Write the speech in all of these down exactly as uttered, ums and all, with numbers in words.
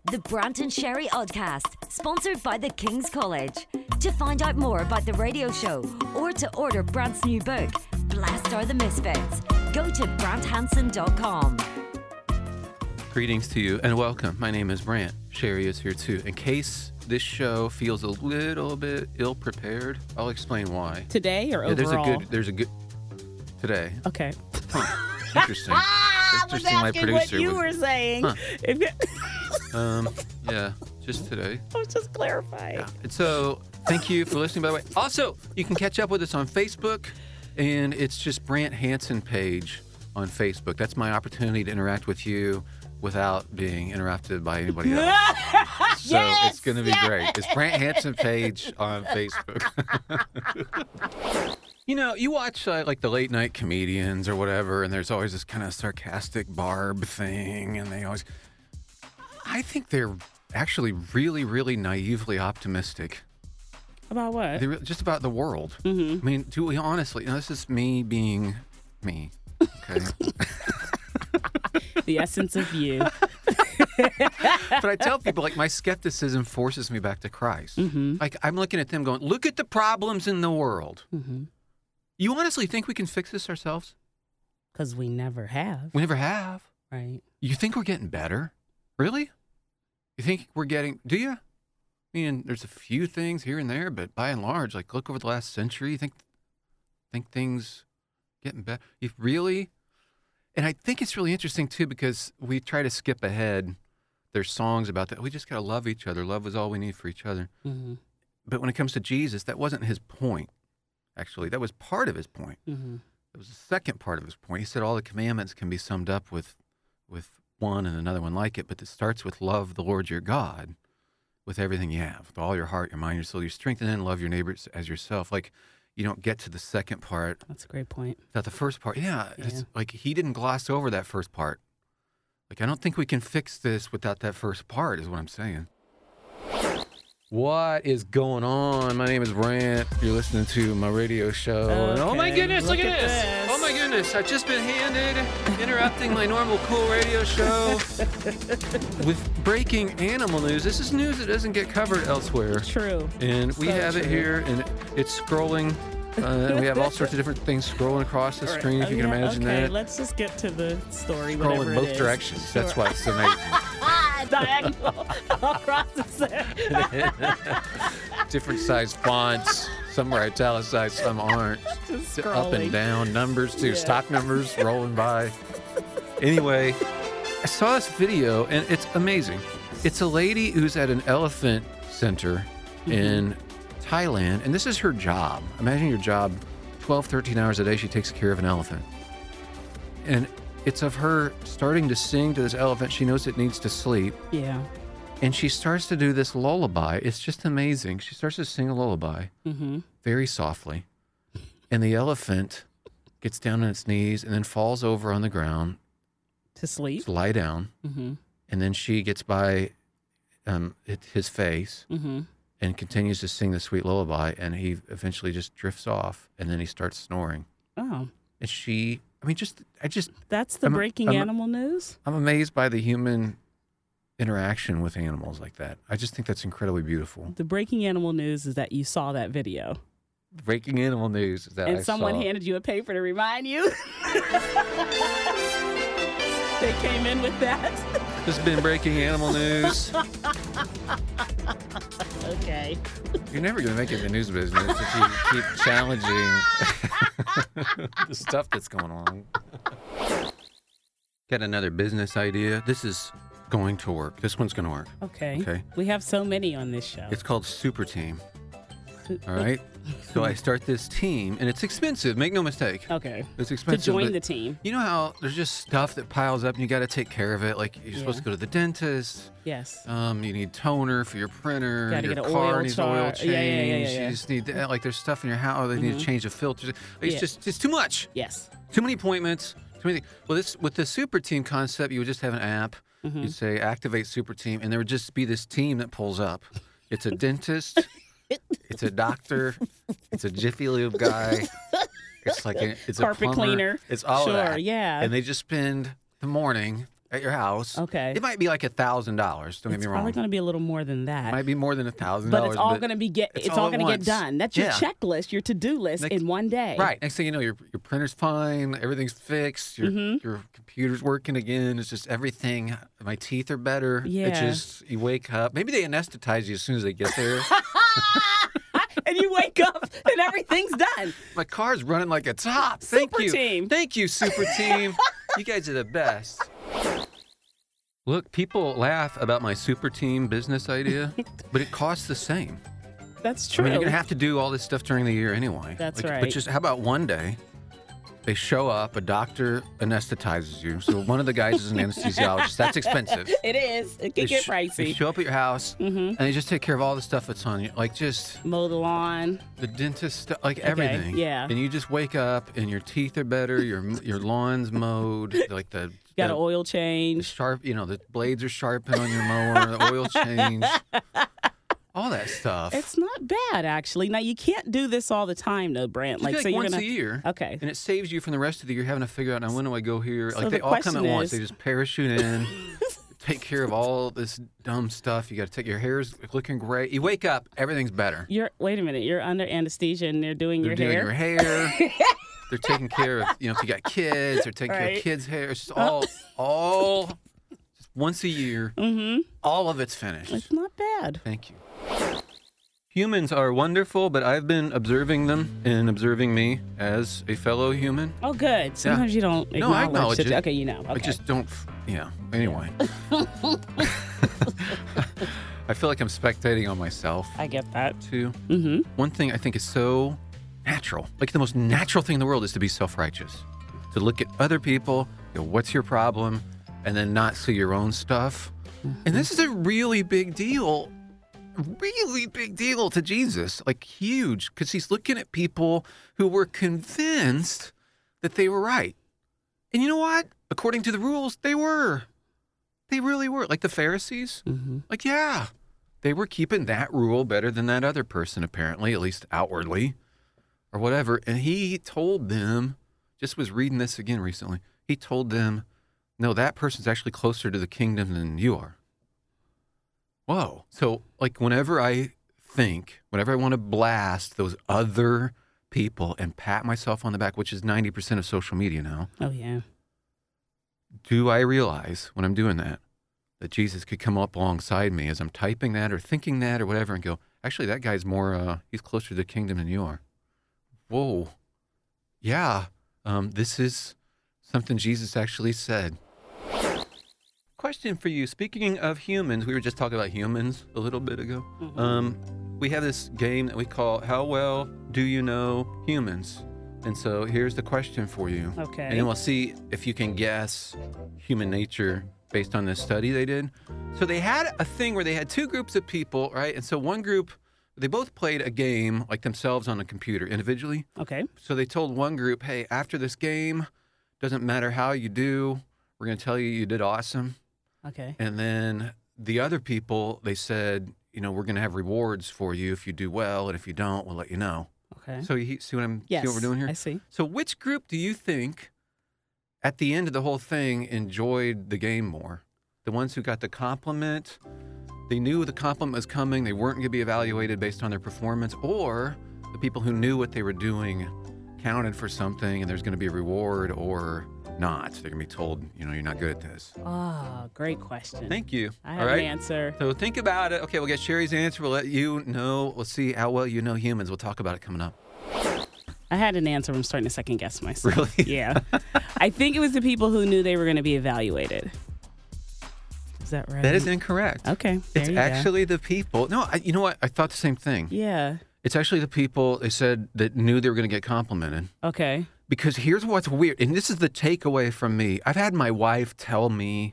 The Brant and Sherry Oddcast, sponsored by the King's College. To find out more about the radio show or to order Brant's new book, Blessed Are the Misfits, go to brant hansen dot com. Greetings to you and welcome. My name is Brant. Sherry is here too. In case this show feels a little bit ill-prepared, I'll explain why. Today or yeah, there's overall? a good. There's a good. Today. Okay. Huh. Interesting. I was Interesting. My asking producer what you was, were saying. Huh. If you- Um. Yeah. Just today. I was just clarifying. Yeah. And so, thank you for listening. By the way, also you can catch up with us on Facebook, and it's just Brant Hansen page on Facebook. That's my opportunity to interact with you without being interrupted by anybody else. So Yes, it's going to be yes. great. It's Brant Hansen page on Facebook. You know, you watch uh, like the late night comedians or whatever, and there's always this kind of sarcastic Barb thing, and they always. I think they're actually really, really naively optimistic. About what? They're just about the world. Mhm. I mean, do we honestly? You know, this is me being me. Okay. The essence of you. But I tell people, like, my skepticism forces me back to Christ. Mhm. Like, I'm looking at them going, look at the problems in the world. Mm-hmm. You honestly think we can fix this ourselves? Because we never have. We never have. Right. You think we're getting better? Really? You think we're getting, do you? I mean, there's a few things here and there, but by and large, like, look over the last century, you think, think things getting better? You really? And I think it's really interesting, too, because we try to skip ahead. There's songs about that. We just got to love each other. Love is all we need for each other. Mm-hmm. But when it comes to Jesus, that wasn't his point, actually. That was part of his point. Mm-hmm. It was the second part of his point. He said all the commandments can be summed up with, with one and another one like it, but it starts with love the Lord your God with everything you have, with all your heart, your mind, your soul, your strength, and then love your neighbors as yourself. Like, you don't get to the second part That's a great point. without the first part. Yeah, it's Yeah. like he didn't gloss over that first part. Like, I don't think we can fix this without that first part, is what I'm saying. What is going on? My name is Brant. You're listening to my radio show. And oh my Okay, goodness, look, look at, at this. this. Oh my goodness, I've just been handed, interrupting my normal cool radio show with breaking animal news. This is news that doesn't get covered elsewhere. True. And we So have it true. here, and it's scrolling. Uh, and we have all sorts of different things scrolling across the All right. screen, if Oh, you can yeah, imagine okay, that. let's just get to the story. Scroll whatever in both it is. directions. That's Sure. why it's amazing. Diagonal across the center. Different size fonts. Some are italicized, some aren't. Just Up and scrolling. down numbers too. Yeah. Stock numbers rolling by. Anyway, I saw this video and it's amazing. It's a lady who's at an elephant center Mm-hmm. in Thailand, and this is her job. Imagine your job, twelve, thirteen hours a day, she takes care of an elephant. And it's of her starting to sing to this elephant. She knows it needs to sleep. Yeah. And she starts to do this lullaby. It's just amazing. She starts to sing a lullaby Mm-hmm. very softly. And the elephant gets down on its knees and then falls over on the ground To sleep. to lie down. Mm-hmm. And then she gets by um, it- his face Mm-hmm. and continues to sing the sweet lullaby. And he eventually just drifts off. And then he starts snoring. Oh, And she, I mean, just, I just, that's the I'm- breaking I'm- animal news? I'm amazed by the human interaction with animals like that. I just think that's incredibly beautiful. The breaking animal news is that you saw that video. Breaking animal news is that And I someone saw. handed you a paper to remind you. They came in with that. This has been breaking animal news. Okay. You're never going to make it in the news business if you keep challenging the stuff that's going on. Got another business idea. This is going to work. This one's going to work. Okay. Okay. We have so many on this show. It's called Super Team. All right. So I start this team, and it's expensive. Make no mistake. Okay. It's To expensive. join but the team. You know how there's just stuff that piles up, and you got to take care of it. Like you're supposed Yeah. to go to the dentist. Yes. Um, you need toner for your printer. Gotta your get an car oil needs char- oil change. yeah, yeah, yeah, yeah, yeah. You just need like there's stuff in your house. They need Mhm. to change the filters. It's Yeah. just it's too much. Yes. Too many appointments. Too many. Well, this with the Super Team concept, you would just have an app. Mhm. You'd say activate Super Team, and there would just be this team that pulls up. It's a dentist. It's a doctor. It's a Jiffy Lube guy. It's like a, it's Carpet a plumber. cleaner. It's all Sure, of that. yeah. And they just spend the morning at your house. Okay. It might be like a thousand dollars. Don't It's get me probably wrong. going to be a little more than that. It might be more than a thousand but dollars. it's all going to be get. It's, all, all at going to get once. done. That's your Yeah. checklist, your to-do list Next- in one day. Right. Next thing you know, your your printer's fine. Everything's fixed. Your Mm-hmm. your computer's working again. It's just everything. My teeth are better. It Yeah. just you wake up. Maybe they anesthetize you as soon as they get there. And you wake up and everything's done. My car's running like a top. Thank Super you. team. Thank you, super team. You guys are the best. Look, people laugh about my super team business idea, but it costs the same. That's I true. mean, you're going to have to do all this stuff during the year anyway. That's Like, right. But just how about one day they show up, a doctor anesthetizes you. So one of the guys is an anesthesiologist. That's expensive. It is. It They can get sh- They pricey. show up at your house Mm-hmm. and they just take care of all the stuff that's on you. Like just Mow the lawn. the dentist stuff, like everything. yeah. And you just wake up and your teeth are better, your your lawn's mowed, like the, Got the, an oil the change. sharp, you know, the blades are sharpened on your mower, the oil change, all that stuff. It's not bad, actually. Now, you can't do this all the time, though, Brant. Just Like, like so you're once gonna. a year. Okay. And it saves you from the rest of the year having to figure out, now when do I go here? So Like the they all come question at once. is- They just parachute in, take care of all this dumb stuff. You got to take your hair's looking great. You wake up, everything's better. You're. Wait a minute. You're under anesthesia and they're doing They're your doing hair. your hair. They're taking care of, you know, if you got kids, they're taking care Right. of kids' hair. It's just all, all, just once a year, Mm-hmm. all of it's finished. It's not bad. Thank you. Humans are wonderful, but I've been observing them and observing me as a fellow human. Oh, good. Sometimes you don't No, I acknowledge. acknowledge situ- it. Okay, you know. Okay. I just don't, f- yeah. Anyway. I feel like I'm spectating on myself, I get that. too. Mm-hmm. One thing I think is so natural, like the most natural thing in the world is to be self-righteous. To look at other people, go, what's your problem? And then not see your own stuff. And this is a really big deal, really big deal to Jesus, like huge, because he's looking at people who were convinced that they were right. And you know what? According to the rules, they were. They really were. Like the Pharisees. Mm-hmm. Like, yeah, they were keeping that rule better than that other person, apparently, at least outwardly or whatever. And he told them, just was reading this again recently, he told them, no, that person's actually closer to the kingdom than you are. Whoa. So, like, whenever I think, whenever I want to blast those other people and pat myself on the back, which is ninety percent of social media now, Oh, yeah. do I realize when I'm doing that, that Jesus could come up alongside me as I'm typing that or thinking that or whatever and go, actually, that guy's more, uh, he's closer to the kingdom than you are. Whoa. Yeah. Um, this is something Jesus actually said. Question for you. Speaking of humans, we were just talking about humans a little bit ago. Mhm. Um, we have this game that we call How Well Do You Know Humans? And so here's the question for you. Okay. And then we'll see if you can guess human nature based on this study they did. So they had a thing where they had two groups of people, right? And so one group, they both played a game like themselves on a computer individually. Okay. So they told one group, hey, after this game, doesn't matter how you do, we're going to tell you you did awesome. Okay. And then the other people, they said, you know, we're going to have rewards for you if you do well, and if you don't, we'll let you know. Okay. So you see what I'm Yes. see what we're doing here? I see. So which group do you think at the end of the whole thing enjoyed the game more? The ones who got the compliment, they knew the compliment was coming, they weren't going to be evaluated based on their performance, or the people who knew what they were doing counted for something and there's going to be a reward or not. They're going to be told, you know, you're not good at this. Oh, great question. Thank you. I have All right. an answer. So think about it. Okay, we'll get Sherry's answer. We'll let you know. We'll see how well you know humans. We'll talk about it coming up. I had an answer. I'm starting to second guess myself. Really? Yeah. I think it was the people who knew they were going to be evaluated. Is that right? That is incorrect. Okay. There It's you go. actually the people. No, I, you know what? I thought the same thing. Yeah. It's actually the people they said that knew they were going to get complimented. Okay. Because here's what's weird, and this is the takeaway from me. I've had my wife tell me,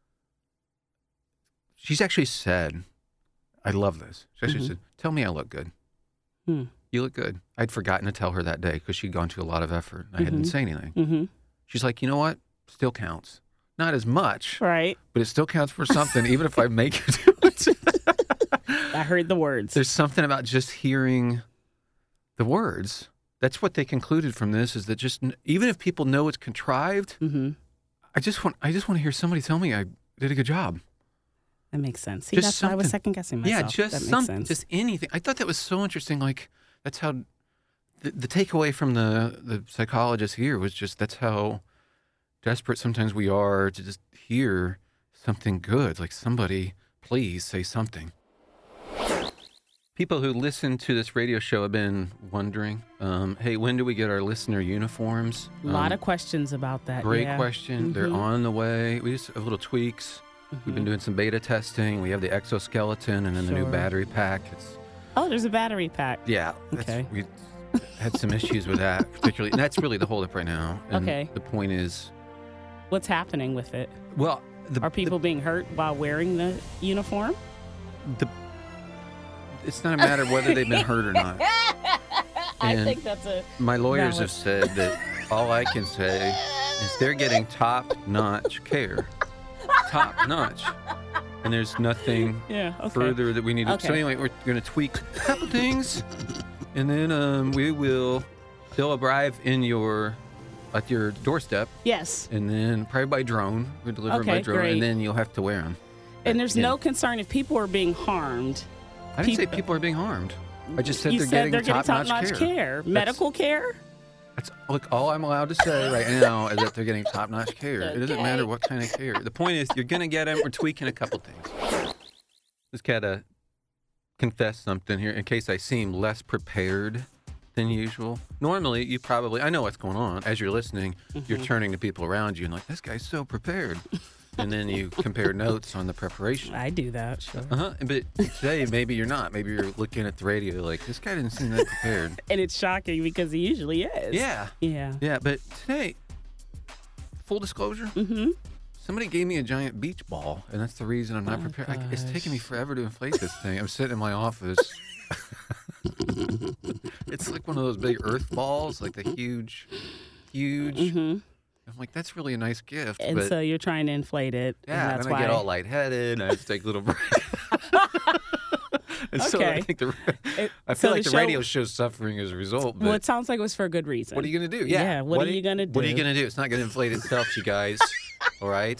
she's actually said, I love this. She actually Mhm. said, tell me I look good. Hmm. You look good. I'd forgotten to tell her that day because she'd gone to a lot of effort. I hadn't Mhm. say anything. Mm-hmm. She's like, you know what? Still counts. Not as much, Right. but it still counts for something, even if I make you do it. I heard the words. There's something about just hearing the words. That's what they concluded from this is that just even if people know it's contrived, Mm-hmm. I just want I just want to hear somebody tell me I did a good job. That makes sense. See, Just that's why I was something. second guessing myself. Yeah, just that makes something, sense. just anything. I thought that was so interesting. Like that's how the, the takeaway from the the psychologist here was just that's how desperate sometimes we are to just hear something good. Like somebody, please say something. People who listen to this radio show have been wondering, um, hey, when do we get our listener uniforms? A lot Um, of questions about that. Great yeah. question. They're Mhm. on the way. We just have little tweaks. We've been doing some beta testing. We have the exoskeleton and then the new Sure. battery pack. It's Oh, there's a battery pack. yeah. That's, Okay. We had some issues with that, particularly, and that's really the holdup right now. And Okay. The point is, What's happening with it? well, the, Are people being hurt while wearing the uniform? the, the it's not a matter of whether they've been hurt or not. I And think that's a. My lawyers valid- have said that all I can say is they're getting top-notch care. Top-notch. And there's nothing Yeah. Okay. further that we need to. So Okay. anyway, we're going to tweak a couple things, and then um, we will. They'll arrive in your at your doorstep, Yes. and then probably by drone. We deliver them by Okay, drone, great. and then you'll have to wear them. And there's no concern if people are being harmed. I didn't say peop- people are being harmed. I just said you they're said getting they're getting top-notch top-notch care. care. Medical care? That's look. All I'm allowed to say right now is that they're getting top-notch care. It doesn't Okay. matter what kind of care. The point is, you're gonna get them. We're tweaking a couple things. Just gotta confess something here in case I seem less prepared than usual. Normally, you probably I know what's going on. As you're listening, you're turning to people around you and like, this guy's so prepared. And then you compare notes on the preparation. I do that, sure. Uh-huh. But today, maybe you're not. Maybe you're looking at the radio like, this guy didn't seem that prepared. And it's shocking because he usually is. Yeah. Yeah. Yeah, but today, full disclosure, Mm-hmm. somebody gave me a giant beach ball, and that's the reason I'm not Oh, prepared. I, it's taking me gosh. forever to inflate this thing. I'm sitting in my office. It's like one of those big earth balls, like the huge, huge. Mm-hmm. I'm like, that's really a nice gift. And but so you're trying to inflate it. yeah, and that's then I why. get all lightheaded, and I have to take little breaks. And so I Okay. think the, It- I so feel like the the show- radio show's suffering as a result. But Well, it sounds like it was for a good reason. what are you going to do? Yeah. Yeah, what are you gonna What are you do? going to do? It's not going to inflate itself, you guys. All right?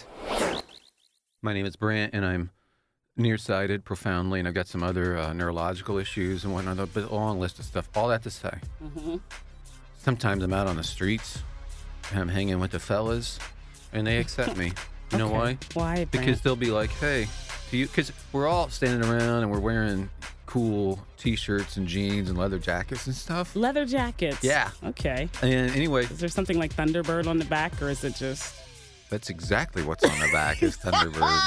My name is Brant, and I'm nearsighted profoundly, and I've got some other uh, neurological issues and whatnot, but a long list of stuff. All that to say, Mm-hmm. sometimes I'm out on the streets, and I'm hanging with the fellas, and they accept me. You know why? Why? Because Brant? they'll be like, hey, do you, because we're all standing around and we're wearing cool t-shirts and jeans and leather jackets and stuff. Leather jackets. Yeah. Okay. And anyway, Is there something like Thunderbird on the back, or is it just? that's exactly what's on the back is Thunderbird.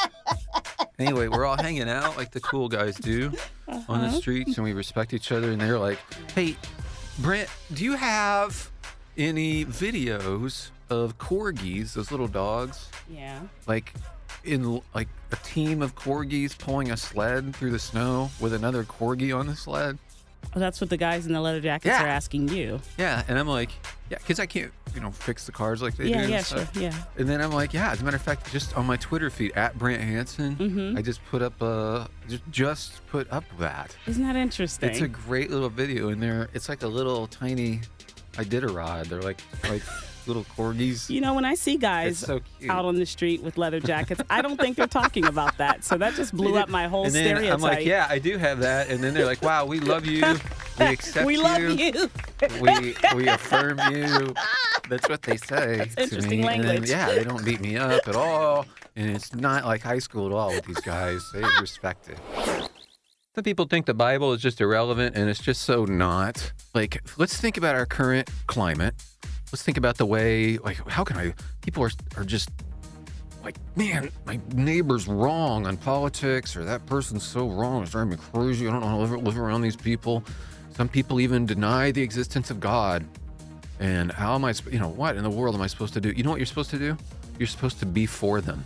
Anyway, we're all hanging out like the cool guys do on the Uh-huh. streets, and we respect each other. And they're like, hey, Brent, do you have any videos of corgis, those little dogs, Yeah. like in like a team of corgis pulling a sled through the snow with another corgi on the sled? Well, that's what the guys in the leather jackets Yeah. are asking you. Yeah. And I'm like, yeah, because I can't, you know, fix the cars like they yeah. do. and Yeah. stuff. Sure. Yeah. And then I'm like, yeah, as a matter of fact, just on my Twitter feed, at Brant Hansen, Mhm. I just put up, uh, just, just put up that. Isn't that interesting? It's a great little video, and they're, it's like a little tiny Iditarod. They're like, like little corgis. You know, when I see It's guys so cute. out on the street with leather jackets, I don't think they're talking about that. So that just blew up my whole and then stereotype. I'm like, yeah, I do have that. And then they're like, wow, we love you. We accept we you. love you. We we affirm you. That's what they say. That's to interesting me. And then, language. yeah, they don't beat me up at all. And it's not like high school at all with these guys. They respect it. Some people think the Bible is just irrelevant, and it's just so not. Like, let's think about our current climate. Let's think about the way, like, how can I, people are, are just like, man, my neighbor's wrong on politics, or that person's so wrong, it's driving me crazy. I don't know how to live, live around these people. Some people even deny the existence of God. And how am I, sp- you know, what in the world am I supposed to do? You know what you're supposed to do? You're supposed to be for them.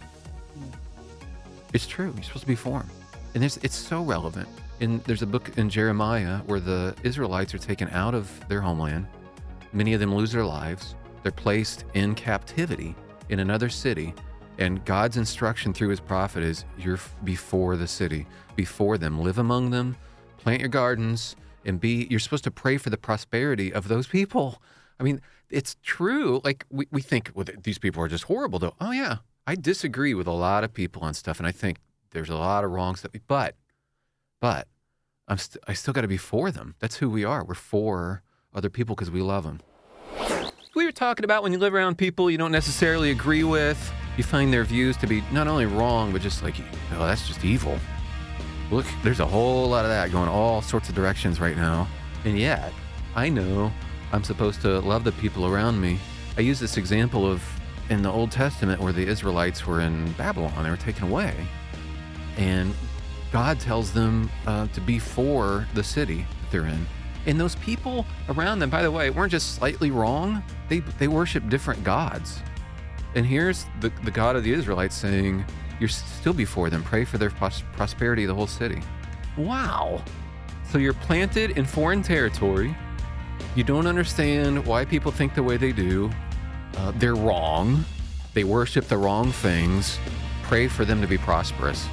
It's true. You're supposed to be for them. And there's, it's so relevant. And there's a book in Jeremiah where the Israelites are taken out of their homeland. Many of them lose their lives. They're placed in captivity in another city. And God's instruction through his prophet is, you're before the city, before them, live among them, plant your gardens, and be, you're supposed to pray for the prosperity of those people. I mean, it's true. Like we, we think well, these people are just horrible, though. Oh yeah, I disagree with a lot of people on stuff, and I think there's a lot of wrong stuff. But, but I'm st- I still got to be for them. That's who we are. We're for other people because we love them. We were talking about when you live around people you don't necessarily agree with, you find their views to be not only wrong, but just like, oh, that's just evil. Look, there's a whole lot of that going all sorts of directions right now. And yet, I know I'm supposed to love the people around me. I use this example of in the Old Testament where the Israelites were in Babylon. They were taken away. And God tells them uh, to be for the city that they're in. And those people around them, by the way, weren't just slightly wrong. They they worship different gods. And here's the, the God of the Israelites saying, you're still before them. Pray for their pros- prosperity of the whole city. Wow. So you're planted in foreign territory. You don't understand why people think the way they do. Uh, they're wrong. They worship the wrong things. Pray for them to be prosperous.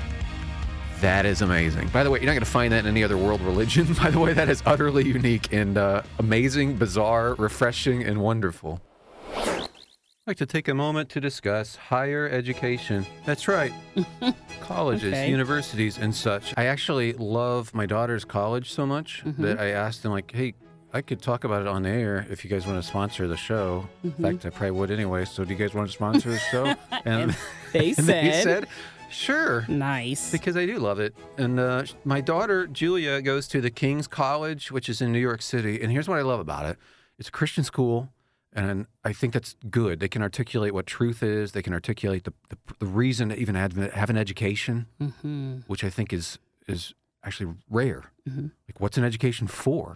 That is amazing. By the way, you're not going to find that in any other world religion. By the way, that is utterly unique and uh, amazing, bizarre, refreshing, and wonderful. I'd like to take a moment to discuss higher education. That's right. Colleges, Okay. universities, and such. I actually love my daughter's college so much Mm-hmm. that I asked them, like, hey, I could talk about it on air if you guys want to sponsor the show. Mm-hmm. In fact, I probably would anyway. So do you guys want to sponsor the show? And they and they said- said, sure. Nice. Because I do love it. And uh, my daughter, Julia, goes to the King's College, which is in New York City. And here's what I love about it. It's a Christian school, and I think that's good. They can articulate what truth is. They can articulate the, the, the reason to even have, have an education, Mm-hmm. which I think is is actually rare. Mm-hmm. Like, what's an education for?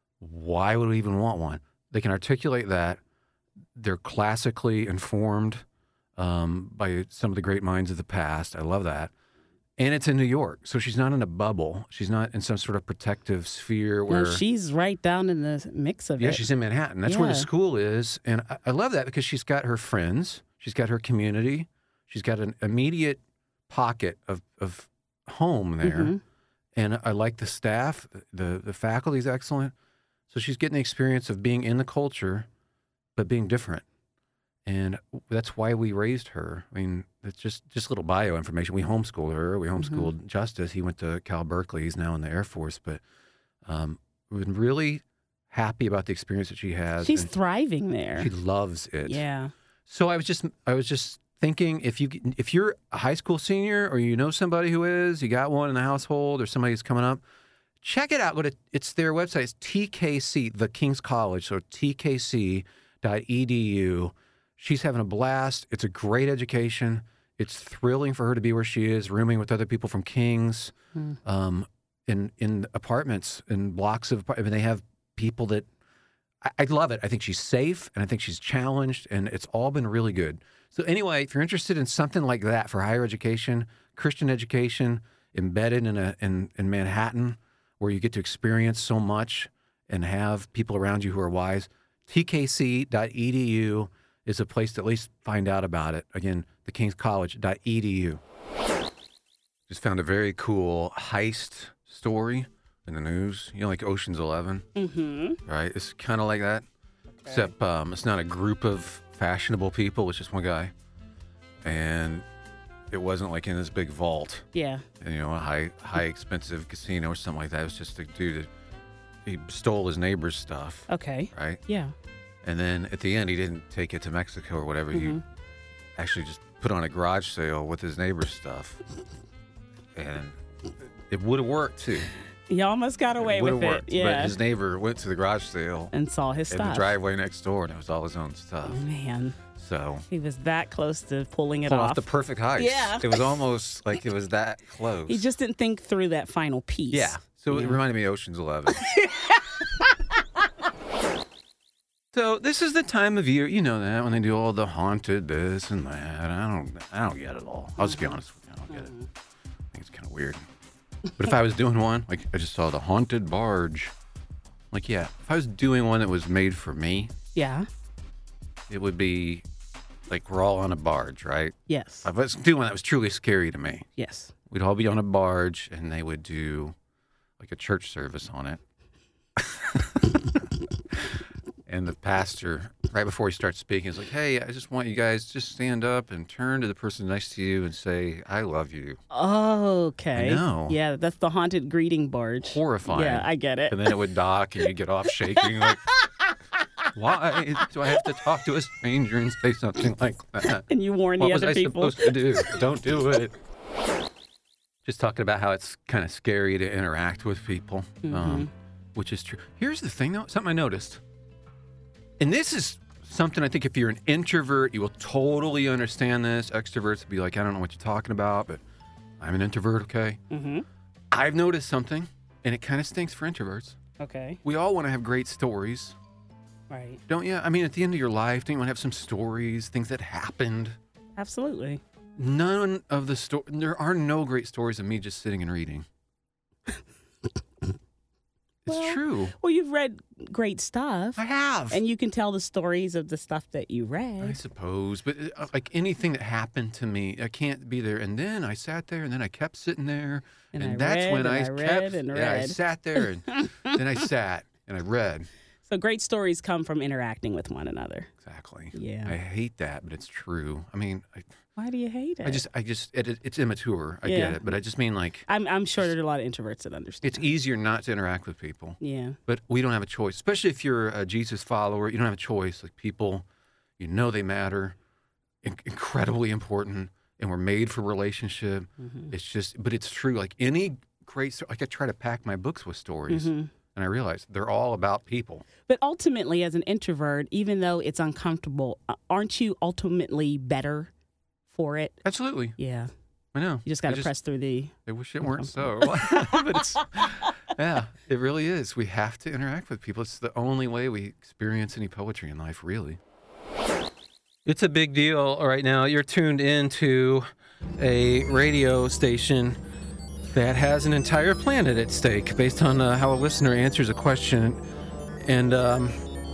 Why would we even want one? They can articulate that. They're classically informed um, by some of the great minds of the past. I love that. And it's in New York. So she's not in a bubble. She's not in some sort of protective sphere where... No, she's right down in the mix of yeah, it. she's in Manhattan. That's where the Yeah. school is. And I, I love that because she's got her friends. She's got her community. She's got an immediate pocket of, of home there. Mhm. And I like the staff. The, the faculty is excellent. So she's getting the experience of being in the culture, but being different. And that's why we raised her. I mean, it's just, just little bio information. We homeschooled her. We homeschooled Mm-hmm. Justice. He went to Cal Berkeley. He's now in the Air Force. But um, we've been really happy about the experience that she has. She's and thriving there. she loves it. Yeah. So I was just, I was just thinking, if you, if you're a high school senior or you know somebody who is, you got one in the household or somebody who's coming up, check it out. Go to, it's their website. It's T K C, the King's College. So T K C dot E D U. She's having a blast. It's a great education. It's thrilling for her to be where she is, rooming with other people from King's, Hmm. um, in in apartments, in blocks of. I mean, they have people that. I, I love it. I think she's safe, and I think she's challenged, and it's all been really good. So anyway, if you're interested in something like that for higher education, Christian education, embedded in a in in Manhattan, where you get to experience so much and have people around you who are wise, T K C dot E D U is a place to at least find out about it. Again, the kings college dot E D U. Just found a very cool heist story in the news. You know, like Ocean's Eleven, Mm-hmm. right? It's kind of like that, except um, it's not a group of fashionable people. It's just one guy, and it wasn't like in this big vault, Yeah. and, you know, a high high expensive casino or something like that. It was just a dude that he stole his neighbor's stuff, Okay. right? Yeah. And then at the end, he didn't take it to Mexico or whatever. He Mhm. actually just put on a garage sale with his neighbor's stuff. And it would have worked, too. He almost got away it would with have it. worked. Yeah. But his neighbor went to the garage sale and saw his in stuff. the driveway next door, and it was all his own stuff. Man, So, he was that close to pulling it pulled off. off the perfect heist. Yeah. It was almost like it was that close. He just didn't think through that final piece. Yeah. So it Yeah. reminded me of Ocean's Eleven. So this is the time of year, you know that, when they do all the haunted this and that. I don't, I don't get it all. I'll just be honest with you, I don't get it. I think it's kind of weird. But if I was doing one, like I just saw the haunted barge, like yeah, if I was doing one that was made for me, Yeah. it would be like we're all on a barge, right? Yes. If I was doing one that was truly scary to me, Yes. we'd all be on a barge and they would do like a church service on it. And the pastor, right before he starts speaking, is like, hey, I just want you guys to just stand up and turn to the person next to you and say, I love you. Okay. I know. Yeah, that's the haunted greeting barge. Horrifying. Yeah, I get it. And then it would dock and you get off shaking like, why do I have to talk to a stranger and say something like that? And you warn what the was other I people. supposed to do? Don't do it. Just talking about how it's kind of scary to interact with people, Mm-hmm. um, which is true. Here's the thing, though, something I noticed. And this is something I think if you're an introvert, you will totally understand this. Extroverts will be like, I don't know what you're talking about, but I'm an introvert, okay? Mm-hmm. I've noticed something, and it kind of stinks for introverts. Okay. We all want to have great stories, Right. don't you? I mean, at the end of your life, don't you want to have some stories, things that happened? Absolutely. None of the sto- there are no great stories of me just sitting and reading. It's Well, true. Well, you've read great stuff. I have. And you can tell the stories of the stuff that you I read. suppose, but uh, like anything that happened to me, I can't be there. And then I sat there, and then I kept sitting there, And and, I that's read, when and I, I kept. read, and yeah, I read. sat there, and then I sat and I read. So great stories come from interacting with one another. Exactly. Yeah. I hate that, but it's true. I mean, I, Why do you hate it? I just, I just, it, it- it's immature. I Yeah. get it, but I just mean like I'm, I'm sure there are a lot of introverts that understand. it's easier not to interact with people. Yeah. But we don't have a choice, especially if you're a Jesus follower. You don't have a choice. Like people, you know they matter, in- incredibly important, and we're made for relationship. Mm-hmm. It's just, but it's true. Like any great, sto- like I try to pack my books with stories, Mm-hmm. and I realize they're all about people. But ultimately, as an introvert, even though it's uncomfortable, uh, aren't you ultimately better for it? Absolutely, Yeah. I know. You just got I to press through the. I wish it weren't so, but it's, yeah, it really is. We have to interact with people. It's the only way we experience any poetry in life, really. It's a big deal right now. You're tuned into a radio station that has an entire planet at stake based on uh, how a listener answers a question. And um,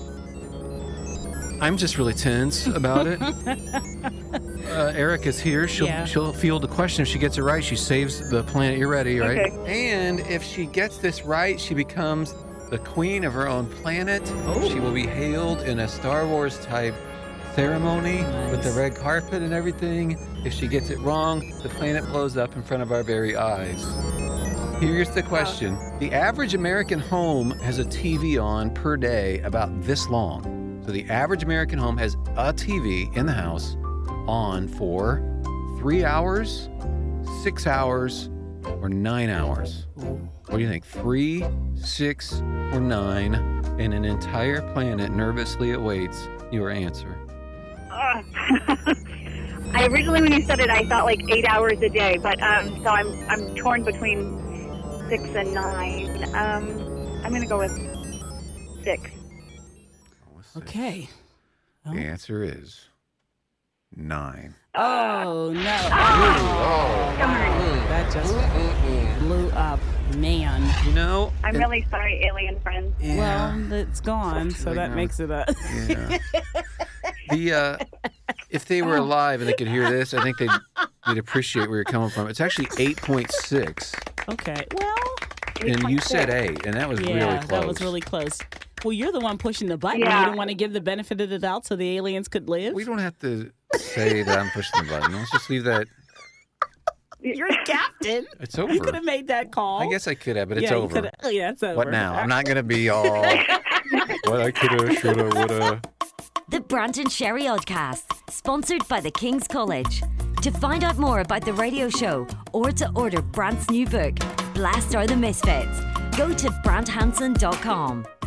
I'm just really tense about it. uh, Erica's here. She'll, Yeah. she'll field the question. If she gets it right, she saves the planet. You're ready, right? Okay. And if she gets this right, she becomes the queen of her own planet. Oh. She will be hailed in a Star Wars type ceremony with the Nice. red carpet and everything. If she gets it wrong, the planet blows up in front of our very eyes. Here's the question. The average American home has a T V on per day about this long. So the average American home has a T V in the house on for three hours, six hours, or nine hours. What do you think? Three, six, or nine? And an entire planet nervously awaits your answer. Uh, I originally, when you said it, I thought like eight hours a day, but um, so I'm I'm torn between six and nine. Um, I'm gonna go with six. Let's see. Okay. The answer is nine. Oh, no. Darn. That just blew up. Man. You know, I'm it- really sorry, alien friends. yeah, Well, it's gone, so Unfortunately, that no. makes it a. yeah. The uh, if they were alive and they could hear this, I think they'd, they'd appreciate where you're coming from. It's actually eight point six, Okay. Well, and you said eight, and that was yeah, really close. that was really close. Well, you're the one pushing the button. Yeah. You didn't want to give the benefit of the doubt so the aliens could live. We don't have to say that I'm pushing the button. Let's just leave that. You're the captain. It's You could over. have made that call. I guess I could have, but it's yeah, you over. coulda- oh, yeah, it's over. What now? I'm not gonna be all. What I coulda, shoulda, woulda. The Brant and Sherry Oddcast, sponsored by the King's College. To find out more about the radio show or to order Brant's new book, Blast Are the Misfits, go to brant hanson dot com.